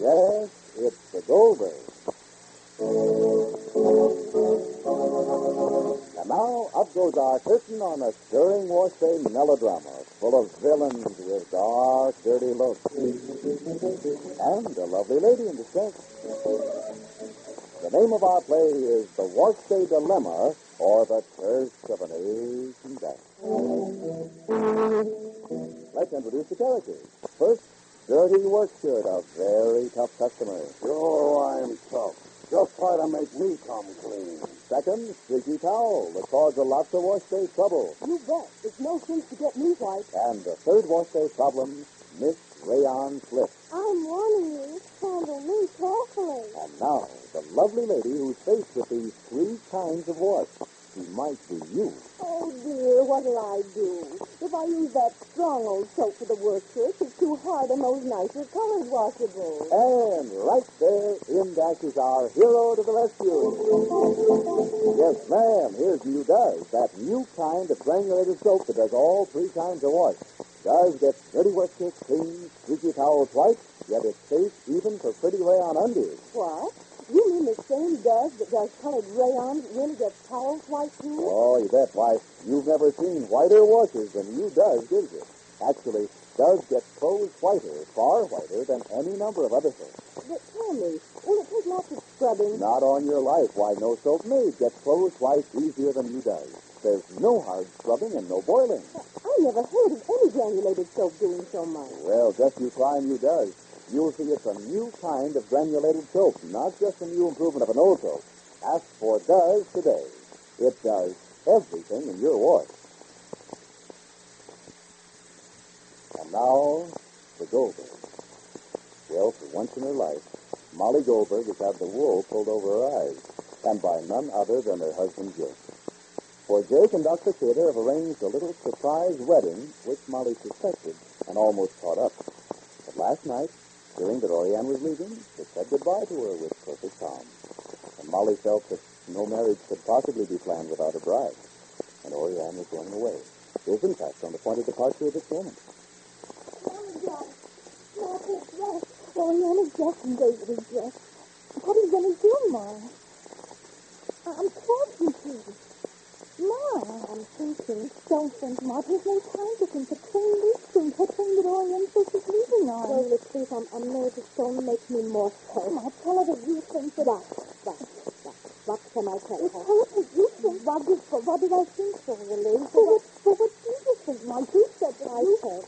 Yes, it's the Goldberg. And now, up goes our curtain on a stirring wash day melodrama full of villains with dark, dirty looks. And a lovely lady in distress. The name of our play is The Wash Day Dilemma, or The Curse of an Asian Dance. Let's introduce the characters. First, Dirty Workshirt, a very tough customer. Sure, I'm tough. Just try to make me come clean. Second, Streaky Towel, the cause of lots of wash day trouble. You bet. It's no sense to get me white. And the third wash day problem, Miss Rayon Slip. I'm warning you. Handle me carefully. And now, the lovely lady who's faced with these three kinds of wash. She might be you. Oh, dear, what'll I do? If I use that strong old soap for the work shirt, it's too hard on those nicer colored washables. And right there, in dashes our hero to the rescue. Yes, ma'am, here's New Does, that new kind of granulated soap that does all three kinds of wash. Does gets dirty work shirts clean, streaky towels white, yet it's safe even for pretty rayon undies. What? You mean the same Does that does colored rayons really gets towels white, too? Oh, you bet. Why, you've never seen whiter washes than New Does gives you. Actually, Does gets clothes whiter, far whiter than any number of other soaps. But tell me, will it take lots of scrubbing? Not on your life. Why, no soap made gets clothes white easier than New Does. There's no hard scrubbing and no boiling. I never heard of any granulated soap doing so much. Well, just you try New Does. You'll see it's a new kind of granulated soap, not just a new improvement of an old soap. Ask for Does today. It does everything in your wash. And now, the Goldberg. Well, for once in her life, Molly Goldberg has had the wool pulled over her eyes, and by none other than her husband, Jake. For Jake and Dr. Cater have arranged a little surprise wedding, which Molly suspected and almost caught up. But last night, hearing that Oriane was leaving, they said goodbye to her with perfect calm. And Molly felt that no marriage could possibly be planned without a bride. And Oriane was going away. Is, in fact, on the point of departure at this moment. Oriana's dressed and David's dressed. What are you going to do, Ma? I'm talking to you. Ma, I'm thinking. Don't think, Ma. There's no time to think. The train leaves soon. The train that Oriane says she's leaving on. David, please, I'm nervous. Don't make me more so. Ma, tell her that you think that What can I tell her? Tell her that you think. What did I think for, Lily? For what did you think, Ma? You said that I said.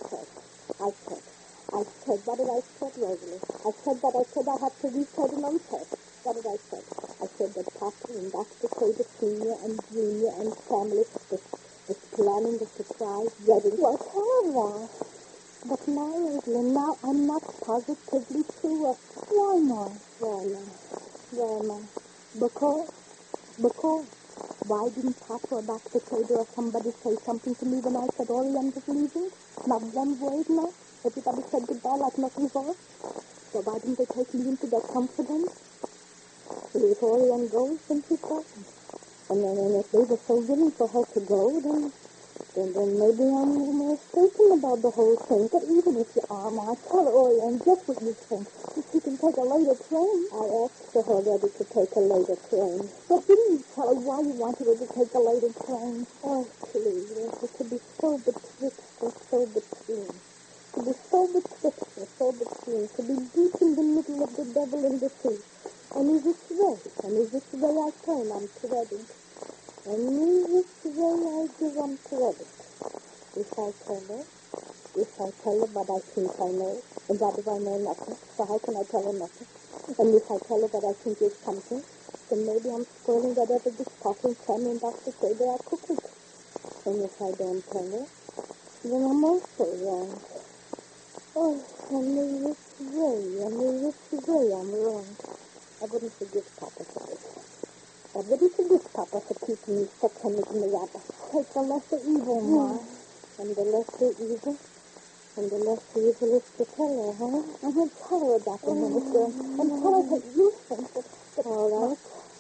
What did I say, Rosalie? I said I have to reset and unsaid. What did I say? I said that Papa and Dr. Cater Sr. and Junior and family was planning the surprise wedding. Well, tell her that. But now, Rosalie, now I'm not positively sure. Why not? Why not? Because why didn't Papa or Dr. Cater or somebody say something to me when I said Oriane was leaving? Not one word, no? Everybody said goodbye like nothing was. So why didn't they take me into their confidence? If Oriane goes, then she's gone. And if they were so willing for her to go, then maybe I'm mistaken about the whole thing. But even if you are, Ma, tell Oriane just what you think. If she can take a later train. I asked for her whether to take a later train. But didn't you tell her why you wanted her to take a later train? Oh, please, it could be so betwixt or so between. To be so betwixt or so between, to be deep in the middle of the devil in the sea. Any which way I turn, I'm threaded. Any which way I give, I'm threaded. If I tell her what I think I know, and what if I know nothing, so how can I tell her nothing? And if I tell her what I think is something, then maybe I'm spoiling whatever this talking Sammy and Dr. Cater are cooking. And if I don't tell her, then I'm also wrong. Oh, any which way I'm wrong. I wouldn't forgive Papa for this. I wouldn't forgive Papa for keeping me stuck in the rabbit. Take the lesser evil, Ma. And the lesser evil is to tell her, huh? I'm going to tell her about the minister. And tell her that you think that... All right.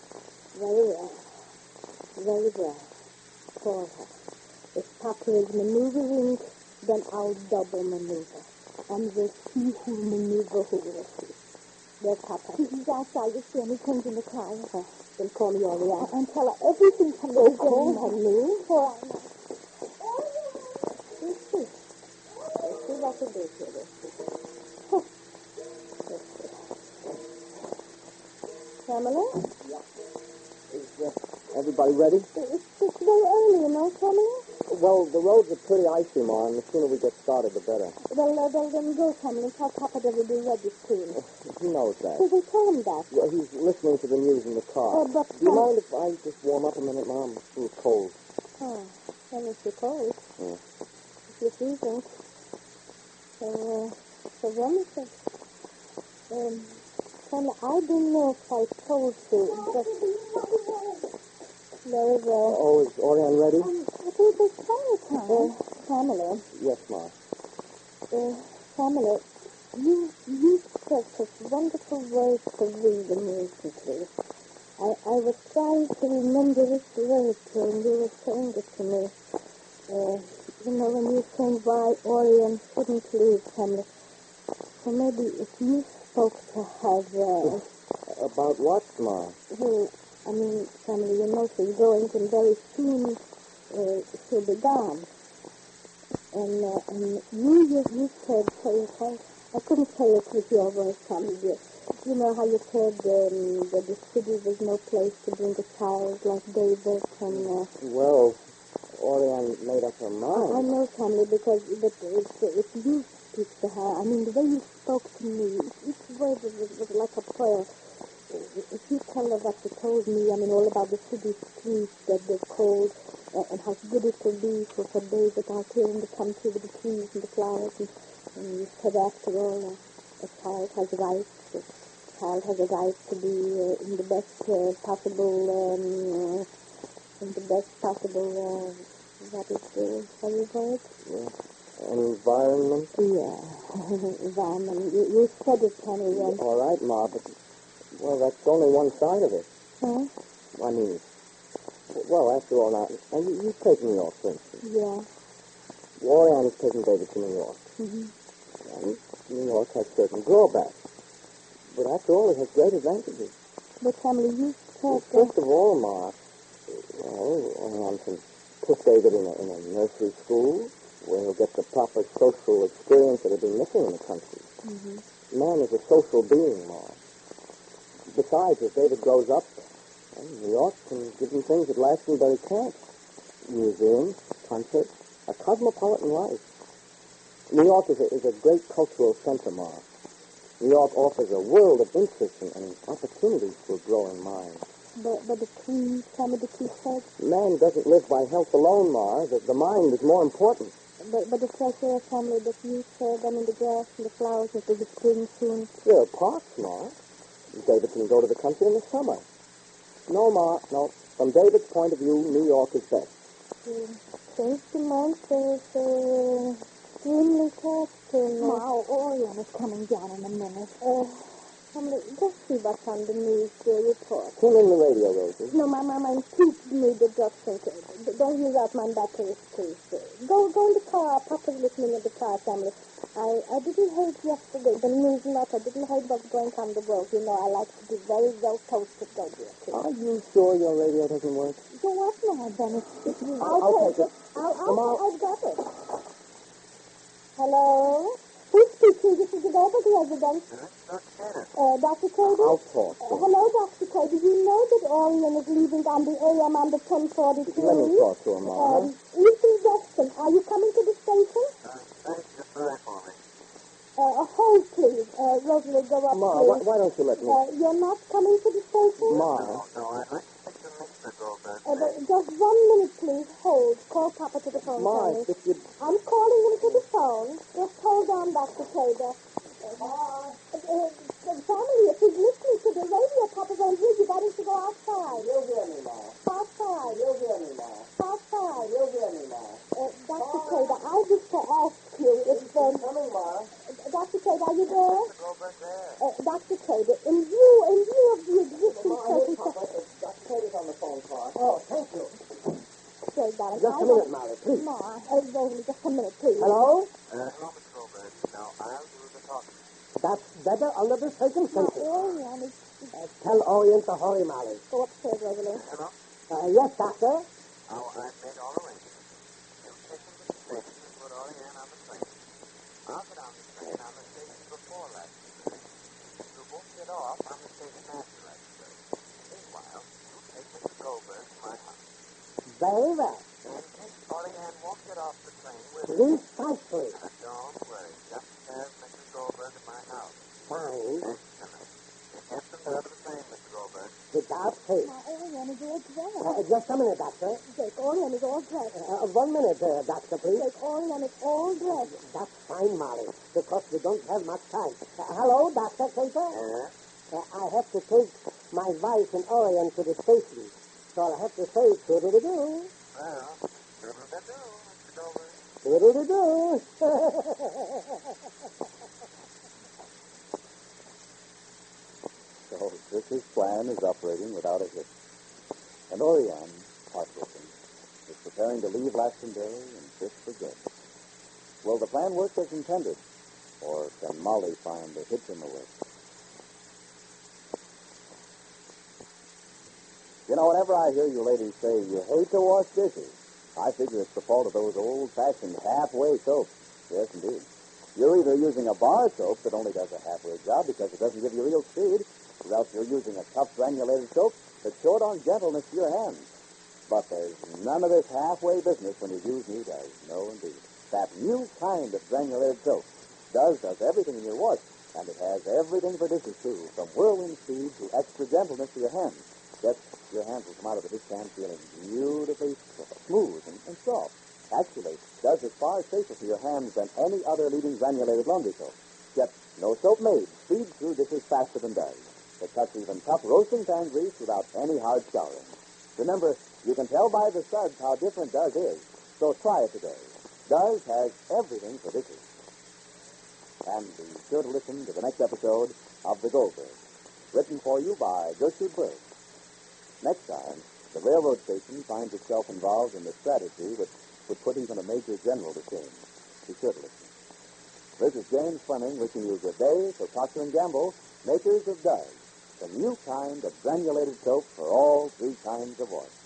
Very well. Call her. If Papa is maneuvering, then I'll double maneuver. And the he who maneuver who will see. There's Papa. He's outside. You see him. He comes in the car. Then call me Oriana. And tell her everything can go wrong on me. For I know. Let's see. Let's see what to do here. Let's see. Pamela? Is everybody ready? It's very early, you know, Pamela? Well, the roads are pretty icy, Ma, and the sooner we get started, the better. Well, then go, Pamela. Tell Papa that we'll be ready soon. He knows that. So they tell him that. Well, he's listening to the news in the car. But Do you mind if I just warm up a minute, Ma? I'm a little cold. Oh, well, if you're cold. Yeah. If you're freezing. So wonderful. Pamela, I don't know if I told you, but there is a... Oh, is Orion ready? I think it's summertime. Pamela. Yes, Ma. Pamela, you said such wonderful words to read the news recently. I was trying to remember this word when you were saying it to me. You know, when you were saying why Orion shouldn't leave, Pamela. So maybe if you spoke to her... About what, Ma? Well, I mean, Pamela, you know she's going and very soon she'll be gone. And you said, I couldn't say it with your voice, Pamela. You know how you said that the city was no place to bring a child like David and... Well, Orion made up her mind. I know, Pamela, because if you speak to her, I mean, the way you spoke to me, each word was like a prayer. If you tell her what you told me, I mean, all about the city streets, that they're cold, and how good it will be for David out here in the country with the trees and the flowers, and you said, after all, a child has rights. A child has a right to be in the best possible, what is the, how you call it? Yeah. Environment? Yeah, environment. You said it, Pamela. All right, Ma, but... Well, that's only one side of it. Huh? I mean, well, after all, now you take New York, for instance. Yeah. Orion is taking David to New York. Mm-hmm. And New York has certain drawbacks. But after all, it has great advantages. But, Pamela, you said... First of all, Ma, Orion can put David in a nursery school where he'll get the proper social experience that he'll be missing in the country. Mm-hmm. Man is a social being, Ma. Besides, if David grows up, New York can give him things that Glastonbury can't. Museums, concerts, a cosmopolitan life. New York is a great cultural center, Ma. New York offers a world of interest and opportunities for a growing mind. But the trees, Pamela, the tree said... Man doesn't live by health alone, Ma. The mind is more important. But the fresh air, Pamela, that you said, I mean, the grass and the flowers, it will be spring soon. There are parks, Ma. David can go to the country in the summer. No, Ma, no. From David's point of view, New York is best. Since the month is extremely cold. Now, Orion is coming down in a minute. Pamela, just see what's on the news report. Turn in the radio, Rosie. No, Mama, please need the doctor. Don't use out my batteries, please. Go in the car. Papa's listening in the car, Pamela. I didn't hear yesterday the news not. I didn't hear what's going on in the world. You know, I like to be very well posted, don't you? Are you sure your radio doesn't work? So what now, Dennis? I'll take it. I've got it. Hello? Who's speaking? This is the David resident. Dr. Cady? I'll talk. Hello, Dr. Cady. You know that Orion is leaving on the AM on the 10:43? Let me talk to him, Ma. Listen, Weston, are you coming to the station? Hold, please. Rosalie, go up, Ma, please. why don't you let me... You're not coming to the station? Ma. Just 1 minute, please. Hold. Call Papa to the phone. Ma, if you... I'm calling him to the phone. Just hold on, Dr. Cady. Family, if he's listening to the radio, Papa won't hear you. Got him to go outside. You'll hear me, Ma. Outside. You'll hear me, Ma. Outside. You'll hear me, Ma. Dr. Cady, I just to ask you if... Coming, Ma. Dr. Cady, are you there? Dr. Cady, in view of the existing circumstances... Dr. Cady's on the phone, Pa. Oh, thank you. Sorry, darling. Just a minute, Molly, please. Ma, Rosalie, just a minute, please. Hello? Hello, Miss Goldberg. Now, I That's better under the circumstances. Orion is... Tell Orient to hurry, Molly. Go upstairs, Rosalie. Hello? Yes, Doctor? Oh, I've made all arrangements. You take him to the station and put Oriane on the train. I'll get on the train on the station before Laxbury. You both get off on the station after Laxbury. Meanwhile, you take Mr. Goldberg to my house. Very well. In case Oriane won't get off the train with you, Precisely. don't worry. Just have Mrs. Goldberg at my house. Fine. Excellent. Get them there to the train, Mr. Goldberg. Without faith. Now, Orion is all dressed. Just a minute, Doctor. Jake, Orion is all dressed. 1 minute, Doctor, please. Jake, Orion is all dressed. That's fine, Molly, because we don't have much time. Hello, Dr. Caper? I have to take my wife and Orion to the station, so I'll have to say, toodle-doo. Well, do-do-do, Mr. Goldberg. Toodle-doo. So Chris's plan is operating without a hitch. And Orion, heartbroken, is preparing to leave Glastonbury and Chris for good. Will the plan work as intended? Or can Molly find a hitch in the work? You know, whenever I hear you ladies say you hate to wash dishes, I figure it's the fault of those old-fashioned halfway soaps. Yes, indeed. You're either using a bar soap that only does a halfway job because it doesn't give you real speed, or else you're using a tough granulated soap that's short on gentleness to your hands. But there's none of this halfway business when you use new Does. No, indeed. That new kind of granulated soap does everything in your wash, and it has everything for dishes, too, from whirlwind speed to extra gentleness to your hands. Yes, your hands will come out of the dish can feeling beautifully smooth and soft. Actually, Does is far safer for your hands than any other leading granulated laundry soap. Yet, no soap made speeds through dishes faster than Does. It cuts even tough roasting pan grease without any hard scouring. Remember, you can tell by the suds how different Does is, so try it today. Does has everything for dishes. And be sure to listen to the next episode of The Goldberg, written for you by Gertrude Berg. Next time, the railroad station finds itself involved in a strategy which would put even a major general to shame. Be sure to listen. This is James Fleming wishing you good day for Procter & Gamble, makers of Does, the new kind of granulated soap for all three kinds of wash.